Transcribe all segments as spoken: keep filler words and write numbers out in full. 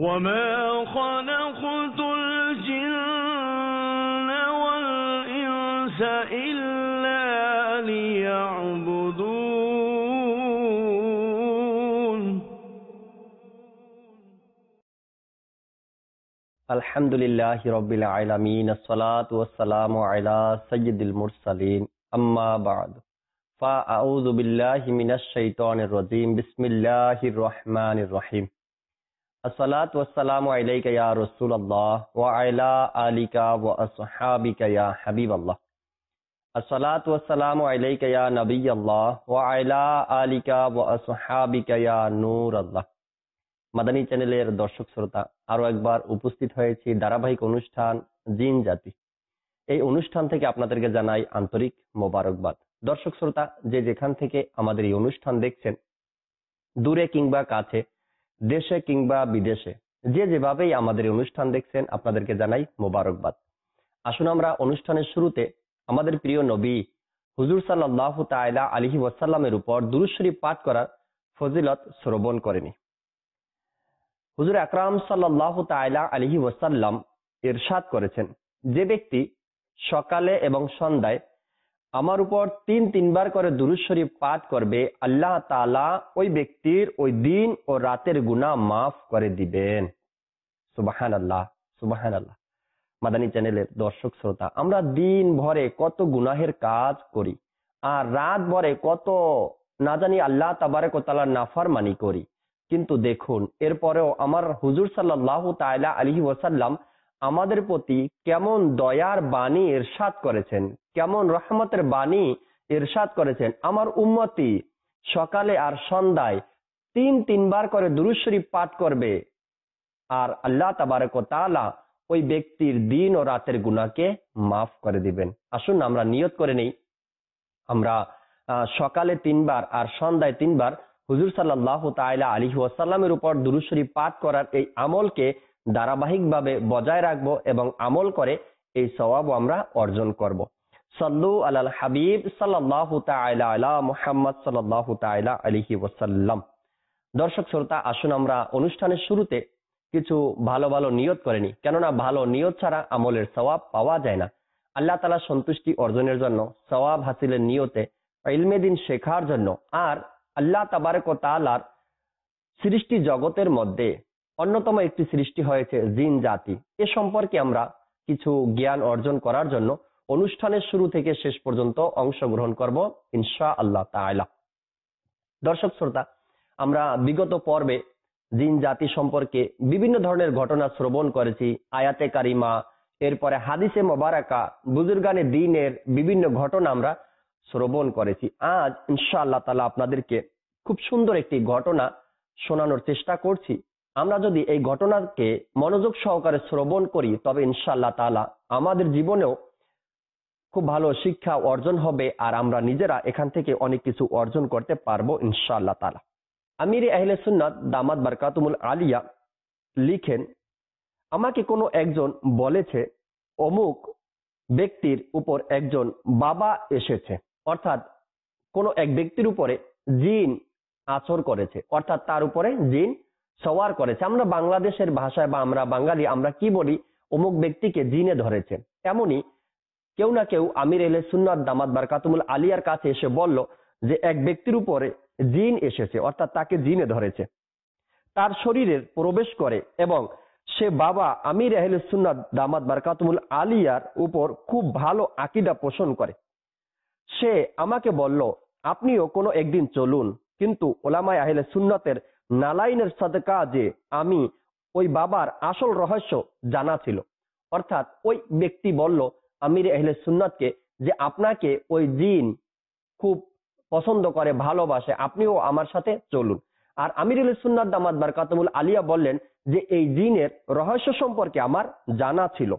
وما خلقت الجن والإنس إلا ليعبدون. الحمد لله رب العالمين الصلاة والسلام على سيد المرسلين أما بعد فأعوذ بالله من الشيطان الرجيم بسم الله الرحمن الرحيم الصلاة والسلام عليك يا رسول الله وعلى آلك وأصحابك يا حبيب الله الصلاة والسلام عليك يا نبي الله وعلى آلك وأصحابك يا نور الله. মাদানী চ্যানেলের দর্শক শ্রোতা, আরো একবার উপস্থিত হয়েছি ধারাবাহিক অনুষ্ঠান জিন জাতি। এই অনুষ্ঠান থেকে আপনাদেরকে জানাই আন্তরিক মোবারকবাদ। দর্শক শ্রোতা, যে যেখান থেকে আমাদের এই অনুষ্ঠান দেখছেন, দূরে কিংবা কাছে, দেশে কিংবা বিদেশে, যে যেভাবেই আমাদের এই অনুষ্ঠান দেখছেন, আপনাদেরকে জানাই মোবারকবাদ। আসুন আমরা অনুষ্ঠানের শুরুতে আমাদের প্রিয় নবী হুজুর সাল্লাল্লাহু তাআলা আলাইহি ওয়াসাল্লামের উপর দুরূদ শরীফ পাঠ করার ফজিলত শ্রবণ করেনি। হুজুর আকরাম সাল্লাল্লাহু তাআলা আলাইহি ওয়াসাল্লাম ইরশাদ করেছেন, যে ব্যক্তি সকালে এবং সন্ধ্যায় আমার উপর তিন তিনবার করে দুরূদ শরীফ পাঠ করবে, আল্লাহ তাআলা ওই ব্যক্তির ওই দিন ও রাতের গুনাহ মাফ করে দিবেন। সুবহানাল্লাহ, সুবহানাল্লাহ। মাদানী চ্যানেলের দর্শক শ্রোতা, আমরা দিন ভরে কত গুনাহের কাজ করি আর রাত ভরে কত না জানি আল্লাহ তাবারক ওয়া তাআলার নাফরমানি করি, কিন্তু দেখুন এরপরেও আমার হুজুর সাল্লাল্লাহু তাআলা আলাইহি ওয়াসাল্লাম আমাদের প্রতি কেমন দয়ার বাণী ইরশাদ করেছেন, কেমন রহমতের বাণী ইরশাদ করেছেন। আমার উম্মতি সকালে আর সন্ধ্যায় তিন তিনবার করে দুরূদ শরীফ পাঠ করবে আর আল্লাহ তাবারক ওয়া তাআলা ওই ব্যক্তির দিন ও রাতের গুনাহকে মাফ করে দিবেন। আসুন আমরা নিয়ত করে নেই, আমরা সকালে তিনবার আর সন্ধ্যায় তিনবার হুজুর সাল্লাল্লাহু তাআলা আলাইহি ওয়াসাল্লামের উপর দুরূদ শরীফ পাঠ করার এই আমলকে ধারাবাহিকভাবে বজায় রাখবো এবং আমল করে এই সওয়াব আমরা অর্জন করব। সাল্লু আলাল হাবিব সাল্লাল্লাহু তাআলা আলা মুহাম্মদ সাল্লাল্লাহু তাআলা আলাইহি ওয়াসাল্লাম। দর্শক শ্রোতা, আসুন আমরা অনুষ্ঠানের শুরুতে কিছু ভালো ভালো নিয়ত করে নিই, কেননা ভালো নিয়ত ছাড়া আমলের সওয়াব পাওয়া যায় না। আল্লাহ তাআলা সন্তুষ্টি অর্জনের জন্য, সওয়াব হাসিলের নিয়তে, ইলমে দ্বীন শেখার জন্য, আর আল্লাহ তাবারক ওয়া তাআলার সৃষ্টি জগতের মধ্যে অন্যতম একটি সৃষ্টি হয়েছে জিন জাতি। এ সম্পর্কে আমরা কিছু জ্ঞান অর্জন করার জন্য অনুষ্ঠানের শুরু থেকে শেষ পর্যন্ত অংশগ্রহণ করব ইনশাআল্লাহ তাআলা। দর্শক শ্রোতা, আমরা বিগত পর্বে জিন জাতি সম্পর্কে বিভিন্ন ধরনের ঘটনা শ্রবণ করেছি, আয়াতে কারিমা, এরপরে হাদিসে মোবারকা, বুজুর্গানে দ্বীনের বিভিন্ন ঘটনা আমরা শ্রবণ করেছি। আজ ইনশাআল্লাহ তাআলা আপনাদেরকে খুব সুন্দর একটি ঘটনা শোনানোর চেষ্টা করছি। আমরা যদি এই ঘটনাকে মনোযোগ সহকারে শ্রবণ করি, তবে ইনশাআল্লাহ তাআলা আমাদের জীবনেও খুব ভালো শিক্ষা অর্জন হবে আর আমরা নিজেরা এখান থেকে অনেক কিছু অর্জন করতে পারবো ইনশাআল্লাহ তাআলা। আমির আহলে সুন্নাত দামাত বারকাতুমুল আলিয়া লিখেন, আমাকে কোনো একজন বলেছে অমুক ব্যক্তির উপর একজন বাবা এসেছে, অর্থাৎ কোন এক ব্যক্তির উপরে জিন আছর করেছে, অর্থাৎ তার উপরে জিন সওয়ার করেছে। আমরা বাংলাদেশের ভাষায় বা আমরা বাঙালি আমরা কি বলি, অমুক ব্যক্তিকে জিনে ধরেছে। এমনি কেউ না কেউ আমির আহলে সুন্নাত দামাত বারকাতুমুল আলিয়ার কাছে এসে বলল যে এক ব্যক্তির উপরে জিন এসেছে, অর্থাৎ তাকে জিনে ধরেছে, তার শরীরের প্রবেশ করে এবং সে বাবা আমির আহলে সুন্নাত দামাত বারকাতুমুল আলিয়ার উপর খুব ভালো আকীদা পোষণ করে। সে আমাকে বলল, আপনিও কোনো একদিন চলুন, কিন্তু ওলামায়ে আহলে সুন্নাতের নালাইনের সাদকা যে আমি ওই বাবার আসল রহস্য জানা ছিল। অর্থাৎ ওই ব্যক্তি বলল আমির আহলে সুন্নাতকে যে আপনাকে ওই জিন খুব পছন্দ করে, ভালোবাসে, আপনিও আমার সাথে চলুন। আর আমির আহলে সুন্নাত দামাত বারকাতুমুল আলিয়া বললেন যে এই জিনের রহস্য সম্পর্কে আমার জানা ছিল।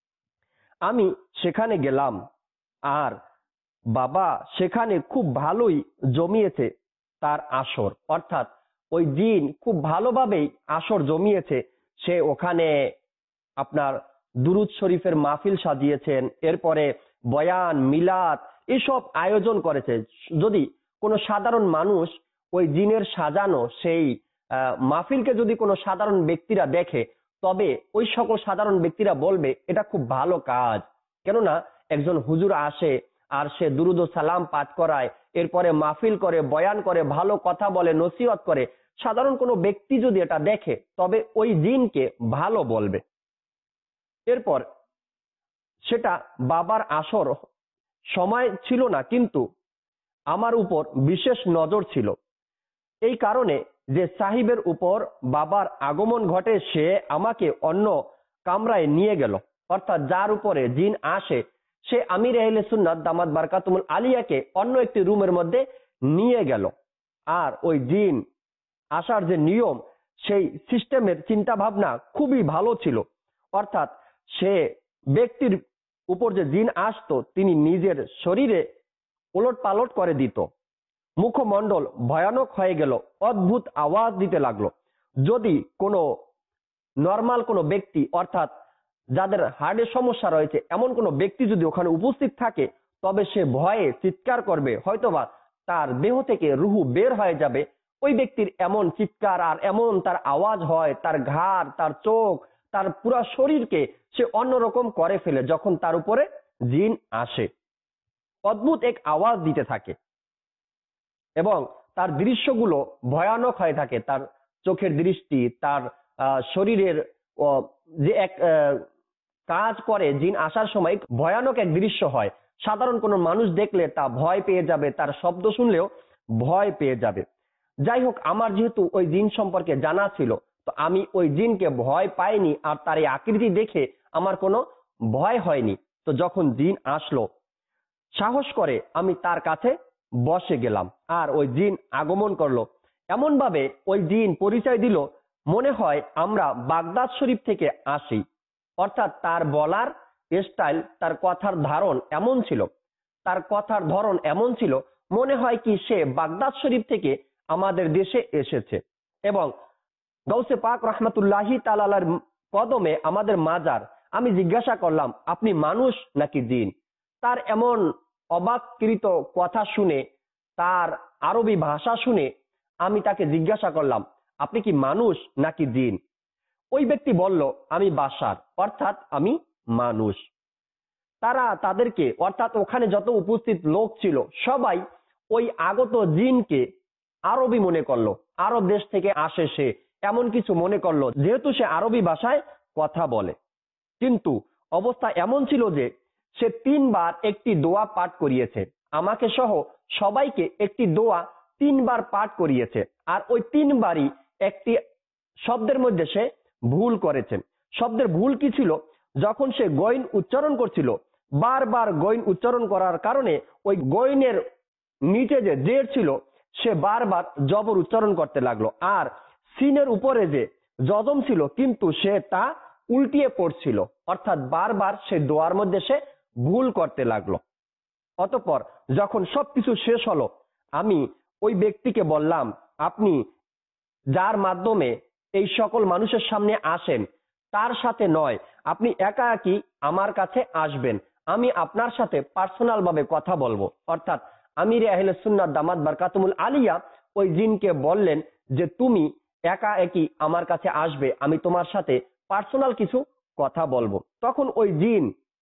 আমি সেখানে গেলাম আর বাবা সেখানে খুব ভালোই জমিয়েছে তার আসর, অর্থাৎ ওই জিন খুব ভালোভাবেই আসর জমিয়েছে। সে ওখানে আপনার দুরুদ শরীফের মাহফিল সাজিয়েছেন, এরপরে বয়ান, মিলাদ এসব আয়োজন করেছে। যদি কোনো সাধারণ মানুষ ওই জিনের সাজানো সেই আহ মাহফিলকে যদি কোনো সাধারণ ব্যক্তিরা দেখে, তবে ওই সকল সাধারণ ব্যক্তিরা বলবে এটা খুব ভালো কাজ। কেননা একজন হুজুর আসে আর সে দুরুদ ও সালাম পাঠ করায়, এরপরে মাহফিল করে, বয়ান করে, ভালো কথা বলে, নসিহত করে। সাধারণ কোনো ব্যক্তি যদি এটা দেখে তবে ওই জিনকে ভালো বলবে। এরপর সেটা বাবার আসর সময় ছিল না, কিন্তু আমার উপর বিশেষ নজর ছিল। এই কারণে যে সাহিবের উপর বাবার আগমন ঘটে, সে আমাকে অন্য কামরায় নিয়ে গেল। অর্থাৎ যার উপরে জিন আসে সে আমির আহলে সুন্নাত দামাত বারকাতুমুল আলিয়াকে অন্য একটি রুমের মধ্যে নিয়ে গেল। আর ওই জিন আসার যে নিয়ম, সেই সিস্টেমের চিন্তা ভাবনা খুবই ভালো ছিল। অর্থাৎ সে ব্যক্তির উপর যে জিন আসতো তিনি নিজের শরীরে ওলট পালট করে দিত, মুখমণ্ডল ভয়ানক হয়ে গেল, অদ্ভুত আওয়াজ দিতে লাগলো। যদি কোনো নর্মাল কোনো ব্যক্তি, অর্থাৎ যাদের হার্টের সমস্যা রয়েছে, এমন কোনো ব্যক্তি যদি ওখানে উপস্থিত থাকে তবে সে ভয়ে চিৎকার করবে, হয়তোবা তার দেহ থেকে রুহু বের হয়ে যাবে। ওই ব্যক্তির এমন চিৎকার আর এমন তার আওয়াজ হয়, তার ঘাড়, তার চোখ, তার পুরো শরীরকে সে অন্যরকম করে ফেলে যখন তার উপরে জিন আসে। অদ্ভুত এক আওয়াজ দিতে থাকে এবং তার দৃশ্যগুলো ভয়ানক হয়ে থাকে। তার চোখের দৃষ্টি, তার শরীরের যে এক কাজ করে জিন আসার সময় ভয়ানক এক দৃশ্য হয়। সাধারণ কোনো মানুষ দেখলে তা ভয় পেয়ে যাবে, তার শব্দ শুনলেও ভয় পেয়ে যাবে। যাই হোক, আমার যেহেতু ওই জিন সম্পর্কে জানা ছিল, তো আমি ওই জিনকে ভয় পাইনি, আর তার এই আকৃতি দেখে আমার কোনো ভয় হয়নি। তো যখন জিন আসলো, সাহস করে আমি তার কাছে বসে গেলাম, আর ওই জিন আগমন করলো। এমন ভাবে ওই জিন পরিচয় দিল মনে হয় আমরা বাগদাদ শরীফ থেকে আসি। অর্থাৎ তার বলার স্টাইল, তার কথার ধারণ এমন ছিল, তার কথার ধরন এমন ছিল, মনে হয় কি সে বাগদাদ শরীফ থেকে আমাদের দেশে এসেছে। এবং গৌসে পাক রহমতুল্লাহি তাআলার কদমে আমাদের মাজার। আমি জিজ্ঞাসা করলাম, আপনি মানুষ নাকি জিন? তার এমন অবাককৃত কথা শুনে, তার আরবি ভাষা শুনে আমি তাকে জিজ্ঞাসা করলাম, আপনি কি মানুষ নাকি জিন? ওই ব্যক্তি বলল, আমি বাশার, অর্থাৎ আমি মানুষ। তারা তাদেরকে, অর্থাৎ ওখানে যত উপস্থিত লোক ছিল সবাই ওই আগত জিনকে আরবি মনে করলো, আরব দেশ থেকে আসে সে, এমন কিছু মনে করলো, যেহেতু সে আরবি ভাষায় কথা বলে। কিন্তু অবস্থা এমন ছিল যে সে তিনবার একটি দোয়া পাঠ করিয়েছে, আমাকে সহ সবাইকে একটি দোয়া তিনবার পাঠ করিয়েছে। আর ওই তিনবারই একটি শব্দের মধ্যে সে ভুল করেছেন। শব্দের ভুল কি ছিল? যখন সে গইন উচ্চারণ করছিল, বারবার গইন উচ্চারণ করার কারণে ওই গইনের নিচে যে জের ছিল সে বারবার জবর উচ্চারণ করতে লাগলো। আর সিনের উপরে যে জজম ছিল কিন্তু সে তা উল্টিয়ে পড়ছিল, অর্থাৎ বারবার সে দোয়ার মধ্যে সে ভুল করতে লাগলো। অতঃপর যখন সবকিছু শেষ হলো, আমি ওই ব্যক্তিকে বললাম, আপনি যার মাধ্যমে এই সকল মানুষের সামনে আসেন তার সাথে নয়, আপনি একা একই আমার কাছে আসবেন, আমি আপনার সাথে পার্সোনাল ভাবে কথা বলবো। অর্থাৎ আমির আহলে সুন্নাত দামাত বারকাতুমুল আলিয়া ওই জিনকে বললেন যে তুমি একা একই আমার কাছে আসবে, আমি তোমার সাথে পার্সোনাল কিছু কথা বলবো। তখন ওই জিন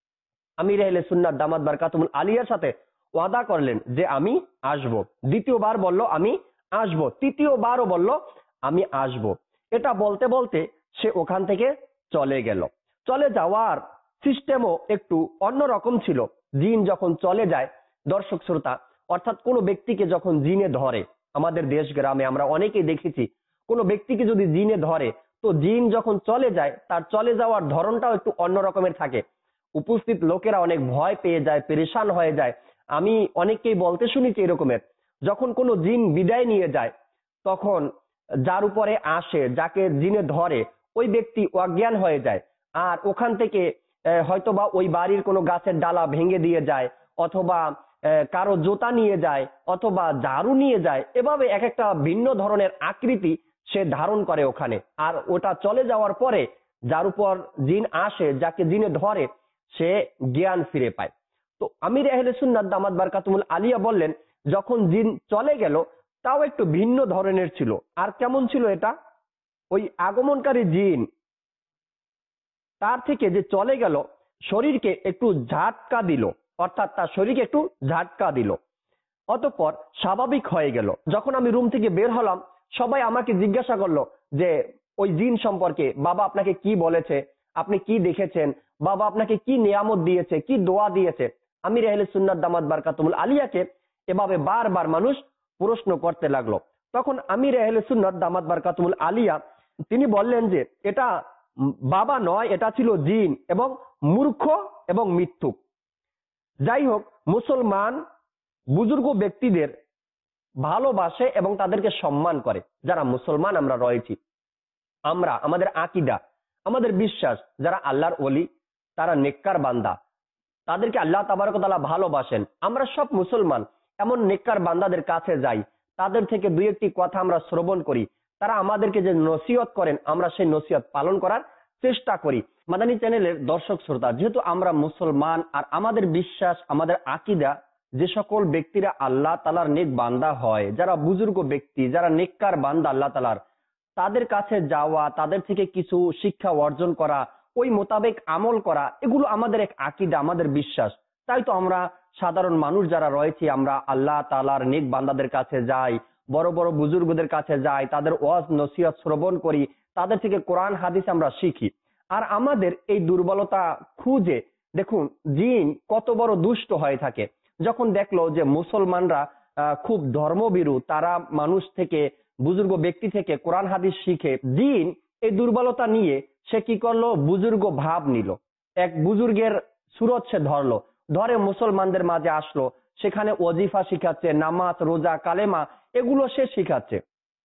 আমির আহলে সুন্নাত দামাত বারকাতুমুল আলিয়ার সাথে ওয়াদা করলেন যে আমি আসব। দ্বিতীয়বার বলল আমি আসব, তৃতীয়বারও বলল আমি আসব। এটা বলতে বলতে সে ওখান থেকে চলে গেল। চলে যাওয়ার সিস্টেমও একটু অন্যরকম ছিল। জিন যখন চলে যায়, দর্শক শ্রোতা, অর্থাৎ কোনো ব্যক্তিকে যখন জিনে ধরে, আমাদের দেশ গ্রামে আমরা অনেকেই দেখেছি, কোনো ব্যক্তিকে যদি জিনে ধরে তো জিন যখন চলে যায় তার চলে যাওয়ার ধরনটাও একটু অন্য রকমের থাকে। উপস্থিত লোকেরা অনেক ভয় পেয়ে যায়, পেরেশান হয়ে যায়। আমি অনেককেই বলতে শুনেছি এরকমের, যখন কোনো জিন বিদায় নিয়ে যায় তখন যার উপরে আসে, যাকে জিনে ধরে, ওই ব্যক্তি অজ্ঞান হয়ে যায়। আর ওখান থেকে হয়তোবা ওই বাড়ির কোনো গাছের ডালা ভেঙে দিয়ে যায়, অথবা কারো জুতা নিয়ে যায়, অথবা ঝাড়ু নিয়ে যায়। এভাবে এক একটা ভিন্ন ধরনের আকৃতি সে ধারণ করে ওখানে। আর ওটা চলে যাওয়ার পরে যার উপর জিন আসে, যাকে জিনে ধরে, সে জ্ঞান ফিরে পায়। তো আমির আহলে সুন্নাত দামাত বারকাতুমুল আলিয়া বললেন, যখন জিন চলে গেল তাও একটু ভিন্ন ধরনের ছিল। আর কেমন ছিল এটা? ওই আগমনকারী জিন তার থেকে যে চলে গেল, শরীরকে একটু ঝাটকা দিল, অর্থাৎ তার শরীরকে একটু ঝাটকা দিল, অতঃপর স্বাভাবিক হয়ে গেল। যখন আমি রুম থেকে বের হলাম, সবাই আমাকে জিজ্ঞাসা করলো যে ওই জিন সম্পর্কে, বাবা আপনাকে কি বলেছে, আপনি কি দেখেছেন, বাবা আপনাকে কি নিয়ামত দিয়েছে, কি দোয়া দিয়েছে। আমির আহলে সুন্নাত দামাত বারকাতুল আলিয়াকে এভাবে বারবার মানুষ প্রশ্ন করতে লাগলো। তখন আমির আহলে সুন্নাত দামাত বারকাতুল আলিয়া তিনি বললেন যে এটা বাবা নয়, এটা ছিল জিন এবং মূর্খ এবং মিথ্যুক। যাই হোক, মুসলমান বুজুর্গ ব্যক্তিদের ভালোবাসে এবং তাদেরকে সম্মান করে। যারা মুসলমান আমরা রয়েছি, আমরা আমাদের আকীদা, আমাদের বিশ্বাস, যারা আল্লাহর ওলি, তারা নেককার বান্দা, তাদেরকে আল্লাহ তাবারক ওয়া তাআলা ভালোবাসেন। আমরা সব মুসলমান এমন নেককার বান্দাদের কাছে যাই, তাদের থেকে দুই একটি কথা আমরা শ্রবণ করি, তারা আমাদেরকে যে নসিহত করেন আমরা সেই নসিহত পালন করার চেষ্টা করি। মাদানী চ্যানেলের দর্শক শ্রোতা, যেহেতু আমরা মুসলমান আর আমাদের বিশ্বাস, আমাদের আকীদা, যে সকল ব্যক্তিরা আল্লাহ তাআলার নেক বান্দা হয়, যারা বুজুর্গ ব্যক্তি, যারা নেককার বান্দা আল্লাহ তাআলার, তাদের কাছে যাওয়া, তাদের থেকে কিছু শিক্ষা অর্জন করা, ওই মোতাবেক আমল করা, এগুলো আমাদের এক আকীদা, আমাদের বিশ্বাস। তাই তো আমরা সাধারণ মানুষ যারা রয়েছি, আমরা আল্লাহ তাআলার নেক বান্দাদের কাছে যাই, বড় বড় বুজুর্গদের কাছে যাই, তাদের ওয়াজ নসিহত শ্রবণ করি, তাদের থেকে কোরআন হাদিস আমরা শিখি। আর আমাদের এই দুর্বলতা খুঁজে দেখুন জিন কত বড় দুষ্ট হয়ে থাকে। যখন দেখলো যে মুসলমানরা খুব ধর্মভীরু, তারা মানুষ থেকে, বুজুর্গ ব্যক্তি থেকে কোরআন হাদিস শিখে, জিন এই দুর্বলতা নিয়ে সে কি করলো, বুজুর্গ ভাব নিল। এক বুজুর্গের সুরত সে ধরলো, ধরে মুসলমানদের মাঝে আসলো, সেখানে ওজিফা শিখাচ্ছে, নামাজ, রোজা, কালেমা, এগুলো সে শিখাচ্ছে।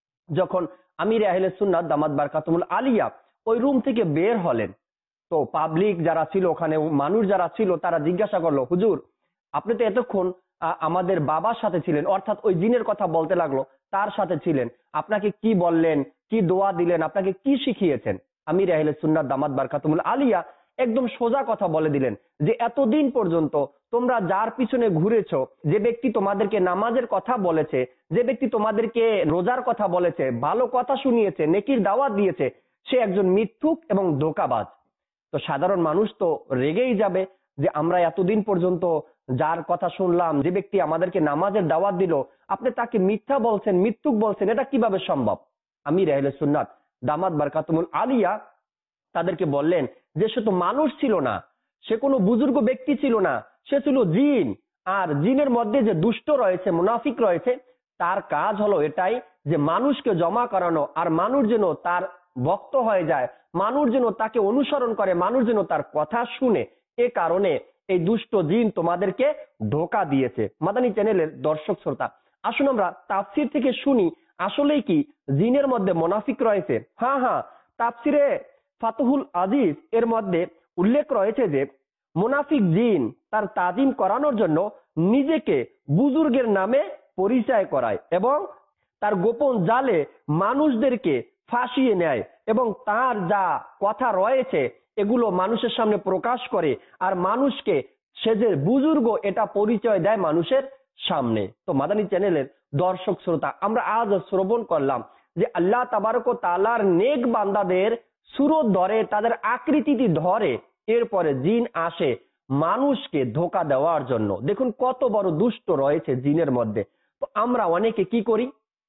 যখন আমির আহলে সুন্নাত দামাত বারকাতুল আলিয়া ওই রুম থেকে বের হলেন, তো পাবলিক যারা ছিল, ওখানে মানুষ যারা ছিল, তারা জিজ্ঞাসা করলো, হুজুর আপনি তো এতক্ষণ আমাদের বাবার সাথে ছিলেন, অর্থাৎ ওই জিনের কথা বলতে লাগলো, তার সাথে ছিলেন, আপনাকে কি বললেন, কি দোয়া দিলেন, আপনাকে কি শিখিয়েছেন? আমির আহলে সুন্নাত দামাত বারকাতুল আলিয়া একদম সোজা কথা বলে দিলেন যে এতদিন পর্যন্ত তোমরা যার পিছনে ঘুরেছো, যে ব্যক্তি তোমাদেরকে নামাজের কথা বলেছে, যে ব্যক্তি তোমাদেরকে রোজার কথা বলেছে, ভালো কথা শুনিয়েছে, নেকির দাওয়াত দিয়েছে, সে একজন মিথ্যুক এবং ধোঁকাবাজ। তো সাধারণ মানুষ তো রেগেই যাবে যে আমরা এতদিন পর্যন্ত যার কথা শুনলাম, যে ব্যক্তি আমাদেরকে নামাজের দাওয়াত দিল, আপনি তাকে মিথ্যা বলছেন, মিথ্যুক বলছেন, এটা কিভাবে সম্ভব? আমির আহলে সুন্নাত দামাত বারকাতুল আলিয়া তাদেরকে বললেন যে সে তো মানুষ ছিল না, সে কোনো বুজুর্গ ব্যক্তি ছিল না, সে ছিল জিন। আর জিনের মধ্যে যে দুষ্ট রয়েছে, মুনাফিক রয়েছে, তার কাজ হলো এটাই যে মানুষকে জমা করানো, আর মানুষ যেন তার ভক্ত হয়ে যায়, মানুষ যেন তাকে অনুসরণ করে, মানুষ যেন তার কথা শুনে। এ কারণে এই দুষ্ট জিন তোমাদেরকে ধোঁকা দিয়েছে। মাদানী চ্যানেলের দর্শক শ্রোতা, আসুন আমরা তাফসির থেকে শুনি আসলেই কি জিনের মধ্যে মুনাফিক রয়েছে। হ্যাঁ হ্যাঁ, তাফসিরে ফাতহুল আজিজ এর মধ্যে উল্লেখ রয়েছে যে মুনাফিক জিন তার তাজিম করানোর জন্য নিজেকে বুজুর্গের নামে পরিচয় করায় এবং তার গোপন জালে মানুষদেরকে ফাঁসিয়ে নেয় এবং তার যা কথা রয়েছে এগুলো মানুষের সামনে প্রকাশ করে, আর মানুষকে সে যে বুজুর্গ এটা পরিচয় দেয় মানুষের সামনে। তো মাদানী চ্যানেলের দর্শক শ্রোতা, আমরা আজ শ্রবণ করলাম যে আল্লাহ তাবারক ওয়া তাআলার নেক বান্দাদের সুরত ধরে, তাদের আকৃতিটি ধরে, এরপরে জিন আসে মানুষকে ধোঁকা দেওয়ার জন্য। দেখুন কত বড় দুষ্ট রয়েছে জিনের মধ্যে। তো আমরা অনেকে কি করি,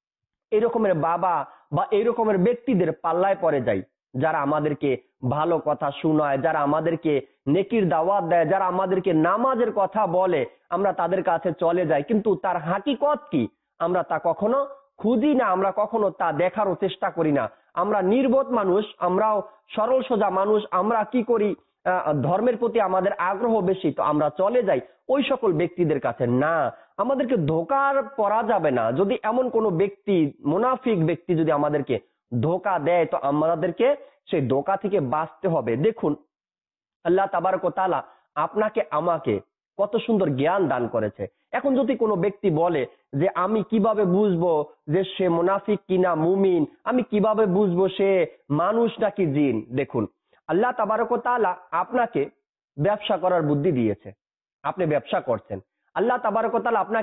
এরকমের বাবা বা এরকমের ব্যক্তিদের পাল্লায় পড়ে যাই, যারা আমাদেরকে ভালো কথা শোনায়, যারা আমাদেরকে নেকির দাওয়াত দেয়, যারা আমাদেরকে নামাজের কথা বলে, আমরা তাদের কাছে চলে যাই, কিন্তু তার হাকিকত কি আমরা তা কখনো খুঁজি না, আমরা কখনো তা দেখারও চেষ্টা করি না। আমরা নির্বোধ মানুষ, আমরাও সরল সোজা মানুষ, আমরা কি করি, ধর্মের প্রতি আমাদের আগ্রহ বেশি, তো আমরা চলে যাই ওই সকল ব্যক্তিদের কাছে। না, আমাদেরকে ধোঁকার পড়া যাবে না। যদি এমন কোন ব্যক্তি, মুনাফিক ব্যক্তি যদি আমাদেরকে ধোঁকা দেয়, তো আমাদেরকে সেই ধোঁকা থেকে বাঁচতে হবে। দেখুন আল্লাহ তাবারক ওয়া তাআলা আপনাকে আমাকে কত সুন্দর জ্ঞান দান করেছে। এখন যদি কোনো ব্যক্তি বলে যে আমি কিভাবে বুঝবো যে সে মুনাফিক কিনা মুমিন, আমি কিভাবে বুঝবো সে মানুষ নাকি জিন? দেখুন আল্লাহ তাবারক ওয়া তাআলা আপনাকে ব্যবসা করার বুদ্ধি দিয়েছে, আপনি ব্যবসা করছেন। আল্লাহ তাবারক ওয়া তাআলা আপনাকে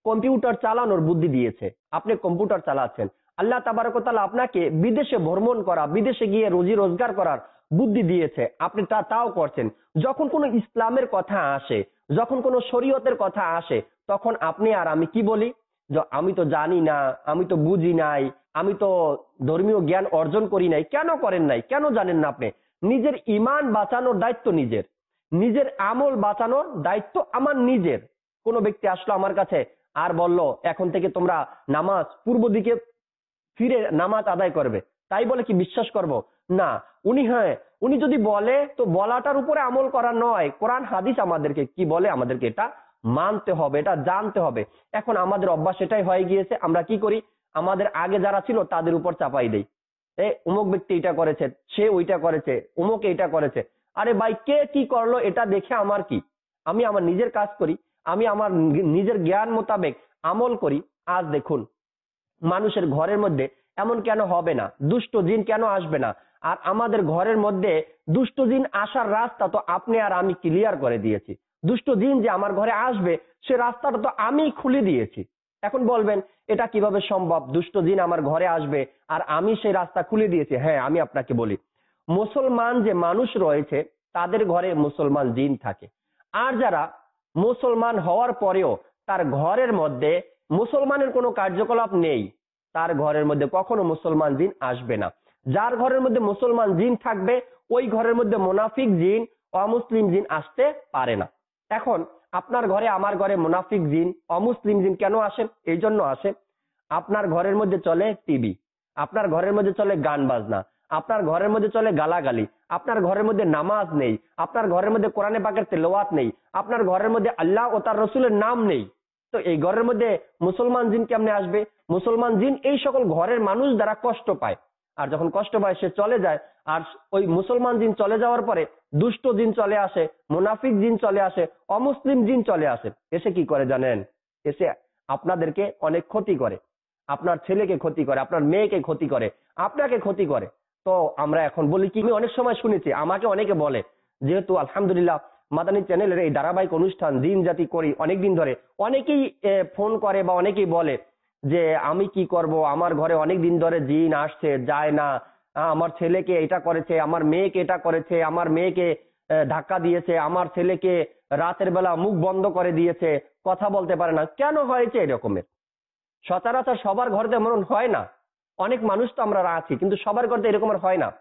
কম্পিউটার চালানোর বুদ্ধি দিয়েছে, আপনি কম্পিউটার চালাচ্ছেন। আল্লাহ তাবারক ওয়া তাআলা আপনাকে বিদেশে ভ্রমণ করা, বিদেশে গিয়ে রুজি রোজগার করার বুদ্ধি দিয়েছে, আপনি তা তাও করছেন। যখন কোনো ইসলামের কথা আসে, যখন কোনো শরীয়তের কথা আসে, তখন আপনি আর আমি কি বলি? যে আমি তো জানি না, আমি তো বুঝি নাই, আমি তো ধর্মীয় জ্ঞান অর্জন করি নাই। কেন করেন নাই? কেন জানেন না আপনি? নিজের ইমান বাঁচানোর দায়িত্ব নিজের, নিজের আমল বাঁচানোর দায়িত্ব আমার নিজের। কোনো ব্যক্তি আসলো আমার কাছে আর বলল এখন থেকে তোমরা নামাজ পূর্ব দিকে ফিরে নামাজ আদায় করবে, তাই বলে কি বিশ্বাস করব? না। উনি হ্যাঁ উনি যদি বলে তো বলাটার উপরে আমল করা নয়, কোরআন হাদিস আমাদেরকে কি বলে আমাদেরকে এটা মানতে হবে, এটা জানতে হবে। এখন আমাদের অভ্যাস এটাই হয়ে গিয়েছে, আমরা কি করি? আমাদের আগে যারা ছিল তাদের উপর চাপাই দেই, এ অমুক ব্যক্তি এটা করেছে, সে ওইটা করেছে, অমুক এটা করেছে। আরে ভাই, কে কি করলো এটা দেখে আমার কি? আমি আমার নিজের কাজ করি, আমি আমার নিজের জ্ঞান মোতাবেক আমল করি। আজ দেখুন মানুষের ঘরের মধ্যে এমন কেন হবে না? দুষ্ট জিন কেন আসবে না? আর আমাদের ঘরের মধ্যে দুষ্ট জিন আসার রাস্তা তো আপনি আর আমি ক্লিয়ার করে দিয়েছি। দুষ্ট জিন যে আমার ঘরে আসবে সে রাস্তাটা তো আমি খুলে দিয়েছি। এখন বলবেন এটা কিভাবে সম্ভব? দুষ্ট জিন আমার ঘরে আসবে আর আমি সেই রাস্তা খুলে দিয়েছি। হ্যাঁ, আমি আপনাকে বলি, মুসলমান যে মানুষ রয়েছে তাদের ঘরে মুসলমান জিন থাকে। আর যারা মুসলমান হওয়ার পরেও তার ঘরের মধ্যে মুসলমানের কোনো কার্যকলাপ নেই, তার ঘরের মধ্যে কখনো মুসলমান জিন আসবে না। যার ঘরের মধ্যে মুসলমান জিন থাকবে ওই ঘরের মধ্যে মুনাফিক জিন, অমুসলিম জিন আসতে পারে না। এখন আপনার ঘরে আমার ঘরে মুনাফিক জিন, অমুসলিম জিন কেন আসে? এই জন্য আসে, আপনার ঘরের মধ্যে চলে টিভি, আপনার ঘরের মধ্যে চলে গান বাজনা, আপনার ঘরের মধ্যে চলে গালাগালি, আপনার ঘরের মধ্যে নামাজ নেই, আপনার ঘরের মধ্যে কোরআনে পাকের তেলাওয়াত নেই, আপনার ঘরের মধ্যে আল্লাহ ও তার রসুলের নাম নেই। তো এই ঘরের মধ্যে মুসলমান জিন কেমনে আসবে? মুসলমান জিন এই সকল ঘরের মানুষ দ্বারা কষ্ট পায়, আর যখন কষ্ট পায় সে চলে যায়। আর ওই মুসলমান জিন চলে যাওয়ার পরে দুষ্ট জিন চলে আসে, মুনাফিক জিন চলে আসে, অমুসলিম জিন চলে আসে। এসে কি করে জানেন? এসে আপনাদেরকে অনেক ক্ষতি করে, আপনার ছেলেকে ক্ষতি করে, আপনার মেয়েকে ক্ষতি করে, আপনাকে ক্ষতি করে। তো আমরা এখন বলি কি, আমি অনেক সময় শুনেছি, আমাকে অনেকে বলে, যেহেতু আলহামদুলিল্লাহ মাদানী চ্যানেলের এই ধারাবাহিক অনুষ্ঠান দিন জাতি করি অনেকদিন ধরে, অনেকেই ফোন করে বা অনেকেই বলে যে আমি কি করব, আমার ঘরে অনেক দিন ধরে জিন আসছে যায় না, আমার ছেলেকে এটা করেছে, আমার মেয়েকে এটা করেছে, আমার মেয়েকে ধাক্কা দিয়েছে, আমার ছেলেকে রাতের বেলা মুখ বন্ধ করে দিয়েছে, কথা বলতে পারে না। কেন হয়েছে এরকমের? সচরাচর সবার ঘরে তেমন হয় না, অনেক মানুষ তো আমরা আছি কিন্তু সবার ঘরে এরকমের হয় না।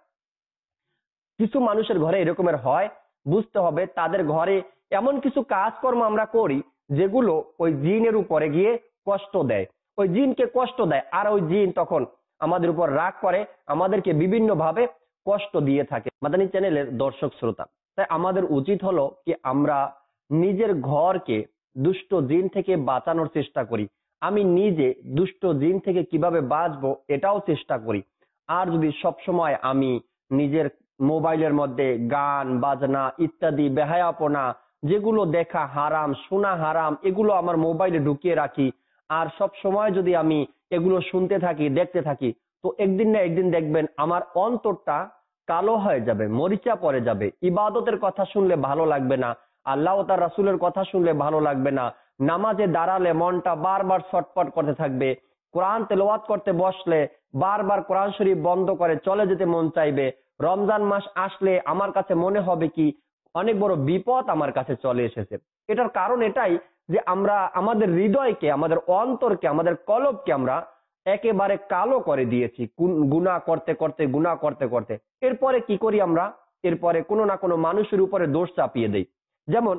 কিছু মানুষের ঘরে এরকমের হয়, বুঝতে হবে তাদের ঘরে এমন কিছু কাজকর্ম আমরা করি যেগুলো ওই জিনের উপরে গিয়ে কষ্ট দেয়, ওই জিনকে কষ্ট দেয়, আর ওই জিন তখন আমাদের উপর রাগ করে, আমাদেরকে বিভিন্ন ভাবে কষ্ট দিয়ে থাকে। মাদানী চ্যানেলের দর্শক শ্রোতা, তাই আমাদের উচিত হলো কি আমরা নিজের ঘরকে দুষ্ট জিন থেকে বাঁচানোর চেষ্টা করি। আমি নিজে দুষ্ট জিন থেকে কিভাবে বাঁচবো এটাও চেষ্টা করি। আর যদি সবসময় আমি নিজের মোবাইলের মধ্যে গান বাজনা ইত্যাদি বেহায়াপনা, যেগুলো দেখা হারাম, শোনা হারাম, এগুলো আমার মোবাইলে ঢুকিয়ে রাখি, আর সব সময় যদি আমি এগুলো শুনতে থাকি, দেখতে থাকি, তো একদিন না একদিন দেখবেন আমার অন্তরটা কালো হয়ে যাবে, মরিচা পড়ে যাবে। ইবাদতের কথা শুনলে ভালো লাগবে না, আল্লাহ ও তার রাসূলের কথা শুনলে ভালো লাগবে না, নামাজে দাঁড়ালে মনটা বারবার ছটফট করতে থাকবে, কোরআন তেলাওয়াত করতে বসলে বারবার কোরআন শরীফ বন্ধ করে চলে যেতে মন চাইবে। রমজান মাস আসলে আমার কাছে মনে হবে কি অনেক বড় বিপদ আমার কাছে চলে এসেছে। এটার কারণ এটাই যে আমরা আমাদের হৃদয়কে, আমাদের অন্তরকে, আমাদের কলবকে আমরা একেবারে কালো করে দিয়েছি গুনাহ করতে করতে গুনাহ করতে করতে। এরপরে কি করি আমরা? এরপরে কোনো না কোনো মানুষের উপরে দোষ চাপিয়ে দেই। যেমন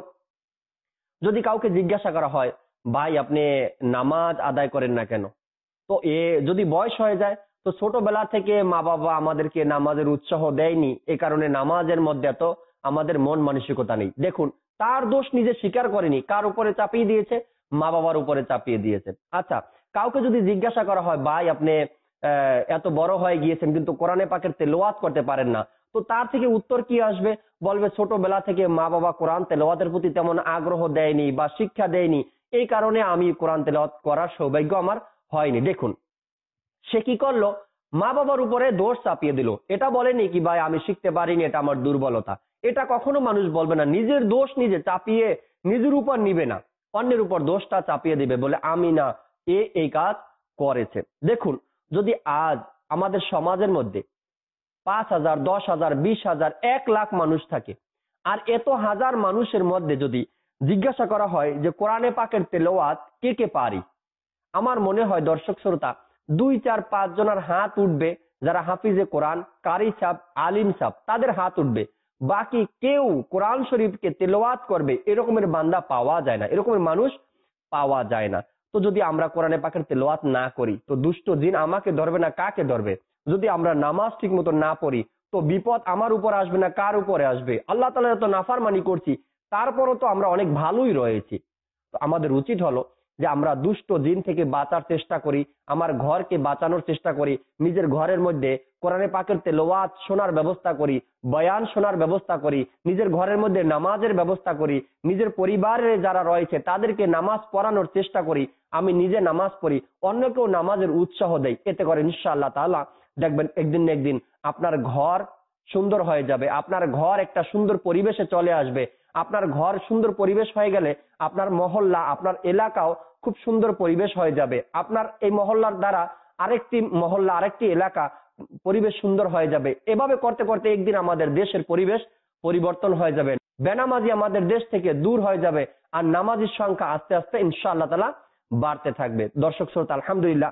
যদি কাউকে জিজ্ঞাসা করা হয়, ভাই আপনি নামাজ আদায় করেন না কেন? তো এ যদি বয়স হয়ে যায়, তো ছোটবেলা থেকে মা বাবা আমাদেরকে নামাজের উৎসাহ দেয়নি, এ কারণে নামাজের মধ্যে তো আমাদের মন মানসিকতা নেই। দেখুন, তার দোষ নিজে স্বীকার করেনি, কার উপরে চাপিয়ে দিয়েছে? মা বাবার উপরে চাপিয়ে দিয়েছে। আচ্ছা, কাউকে যদি জিজ্ঞাসা করা হয়, ভাই আপনি এত বড় হয়ে গিয়েছেন কিন্তু কোরআনে পাকের তেলাওয়াত করতে পারেন না, তো তার থেকে উত্তর কি আসবে? বলবে ছোটবেলা থেকে মা বাবা কোরআন তেলাওয়াতের প্রতি তেমন আগ্রহ দেয়নি বা শিক্ষা দেয়নি, এই কারণে আমি কোরআন তেলাওয়াত করার সৌভাগ্য আমার হয়নি। দেখুন, সে কি করলো? মা বাবার উপরে দোষ চাপিয়ে দিল। এটা বলেনি কি ভাই আমি শিখতে পারিনি, এটা আমার দুর্বলতা। এটা কখনো মানুষ বলবে না, নিজের দোষ নিজে চাপিয়ে নিজের উপর নিবে না। অন্যের উপর দোষটা চাপিয়ে দিবে, বলে আমি না, এ এই কাজ করেছে। দেখুন, যদি আজ আমাদের সমাজের মধ্যে পাঁচ হাজার দশ হাজার বিশ হাজার এক লাখ মানুষ থাকে, আর এত হাজার মানুষের মধ্যে যদি জিজ্ঞাসা করা হয় যে কোরআনে পাকের তেলাওয়াত কে কে পারি, আমার মনে হয় দর্শক শ্রোতা দুই চার পাঁচ জনের হাত উঠবে, যারা হাফিজে কোরআন, কারি সাহেব, আলিম সাহেব, তাদের হাত উঠবে। বাকি কেউ কোরআন শরীফকে তেলাওয়াত করবে এরকমের বান্দা পাওয়া যায় না, এরকমের মানুষ পাওয়া যায় না। তো যদি আমরা কোরআনে পাকের তেলাওয়াত না করি তো দুষ্ট জিন আমাকে ধরবে না কাকে ধরবে? যদি আমরা নামাজ ঠিক মতো না পড়ি তো বিপদ আমার উপর আসবে না কার উপরে আসবে? আল্লাহ তাআলা এত নাফরমানি করছি, তারপরও তো আমরা অনেক ভালোই রয়েছি। তো আমাদের উচিত হলো যে আমরা দুষ্ট জিন থেকে বাঁচার চেষ্টা করি, আমার ঘরকে বাঁচানোর চেষ্টা করি, নিজের ঘরের মধ্যে কোরআনে পাকের তেলাওয়াত শোনার ব্যবস্থা করি, বয়ান শোনার ব্যবস্থা করি, নিজের ঘরের মধ্যে নামাজের ব্যবস্থা করি, নিজের পরিবারের যারা রয়েছে তাদেরকে নামাজ পড়ানোর চেষ্টা করি, আমি নিজে নামাজ পড়ি, অন্যকেও নামাজের উৎসাহ দেই। এতে করে ইনশাআল্লাহ তাআলা দেখবেন একদিন না একদিন আপনার ঘর সুন্দর হয়ে যাবে, আপনার ঘর একটা সুন্দর পরিবেশে চলে আসবে। আপনার ঘর সুন্দর পরিবেশ হয়ে গেলে আপনার মহল্লা, আপনার এলাকাও খুব সুন্দর পরিবেশ হয়ে যাবে। আপনার এই মহল্লার দ্বারা আরেকটি মহল্লা, আরেকটি এলাকা পরিবেশ সুন্দর হয়ে যাবে। এভাবে করতে করতে একদিন আমাদের দেশের পরিবেশ পরিবর্তন হয়ে যাবে, বেনামাজি আমাদের দেশ থেকে দূর হয়ে যাবে, আর নামাজির সংখ্যা আস্তে আস্তে ইনশাআল্লাহ তাআলা বাড়তে থাকবে। দর্শক শ্রোতা, আলহামদুলিল্লাহ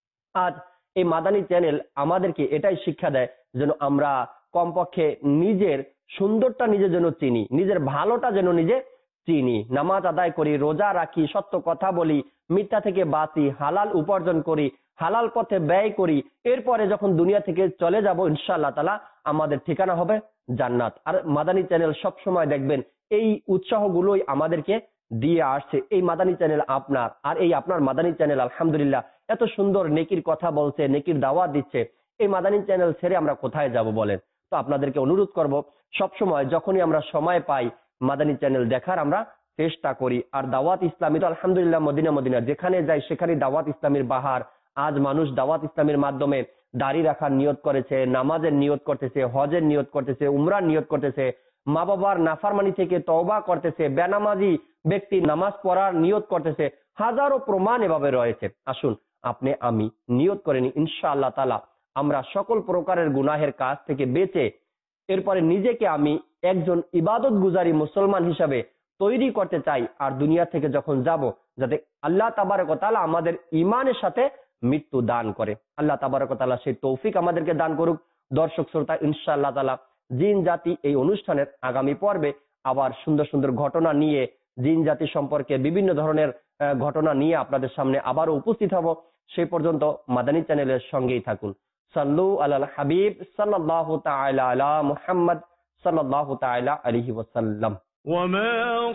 আজ এই মাদানী চ্যানেল আমাদেরকে এটাই শিক্ষা দেয় যেন আমরা কমপক্ষে নিজের সুন্দরটা নিজে যেন চিনি, নিজের ভালোটা যেন নিজে চিনি, নামাজ আদায় করি, রোজা রাখি, সত্য কথা বলি, মিথ্যা থেকে বাঁচি, হালাল উপার্জন করি, হালাল পথে ব্যয় করি। এরপরে যখন দুনিয়া থেকে চলে যাব ইনশাআল্লাহ তাআলা আমাদের ঠিকানা হবে জান্নাত। আর মাদানী চ্যানেল সব সময় দেখবেন এই উৎসাহগুলোই আমাদেরকে দিয়ে আসছে। এই মাদানী চ্যানেল আপনার, আর এই আপনার মাদানী চ্যানেল আলহামদুলিল্লাহ এত সুন্দর নেকির কথা বলছে, নেকির দাওয়াত দিচ্ছে। এই মাদানী চ্যানেল ছেড়ে আমরা কোথায় যাব বলেন? তো আপনাদেরকে অনুরোধ করব সবসময় যখনই আমরা সময় পাই মাদানী চ্যানেল দেখার আমরা চেষ্টা করি। আর দাওয়াত ইসলামী তো আলহামদুলিল্লাহ মদিনা মদিনা যেখানে যাই সেখানে দাওয়াত ইসলামীর বাহার। আজ মানুষ দাওয়াত ইসলামীর মাধ্যমে দাড়ি রাখার নিয়ত করেছে, নামাজের নিয়ত করতেছে, হজের নিয়ত করতেছে, উমরার নিয়ত করতেছে, মা বাবার নাফরমানি থেকে তওবা করতেছে, বেনামাজি ব্যক্তি নামাজ পড়ার নিয়ত করতেছে, হাজারো প্রমাণ এভাবে রয়েছে। আসুন আপনি আমি নিয়ত করেনি ইনশাআল্লাহ তাআলা আমরা সকল প্রকারের গুনাহের কাজ থেকে বেঁচে এরপরে নিজেকে আমি একজন ইবাদত গুজারি মুসলমান হিসাবে তৈরি করতে চাই। আর দুনিয়া থেকে যখন যাব যাতে আল্লাহ তাবারক ওয়া তাআলা আমাদের ঈমানের সাথে মৃত্যু দান করে। আল্লাহ তাবারক ওয়া তাআলা সেই তৌফিক আমাদেরকে দান করুক। দর্শক শ্রোতা, ইনশাআল্লাহ তাআলা জিন জাতি এই অনুষ্ঠানের আগামী পর্বে আবার সুন্দর সুন্দর ঘটনা নিয়ে, জিন জাতি সম্পর্কে বিভিন্ন ধরনের ঘটনা নিয়ে আপনাদের সামনে আবারও উপস্থিত হব। সেই পর্যন্ত মাদানী চ্যানেলের সঙ্গেই থাকুন। সাল্লু আলাল হাবিব সাল্লাল্লাহু তাআলা আলা মুহাম্মদ সাল্লাল্লাহু তাআলা আলাইহি ওয়াসাল্লাম। وما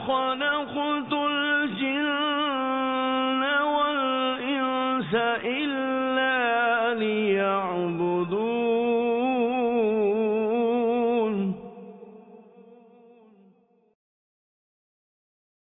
خلقت الجن والإنس إلا ليعبدون।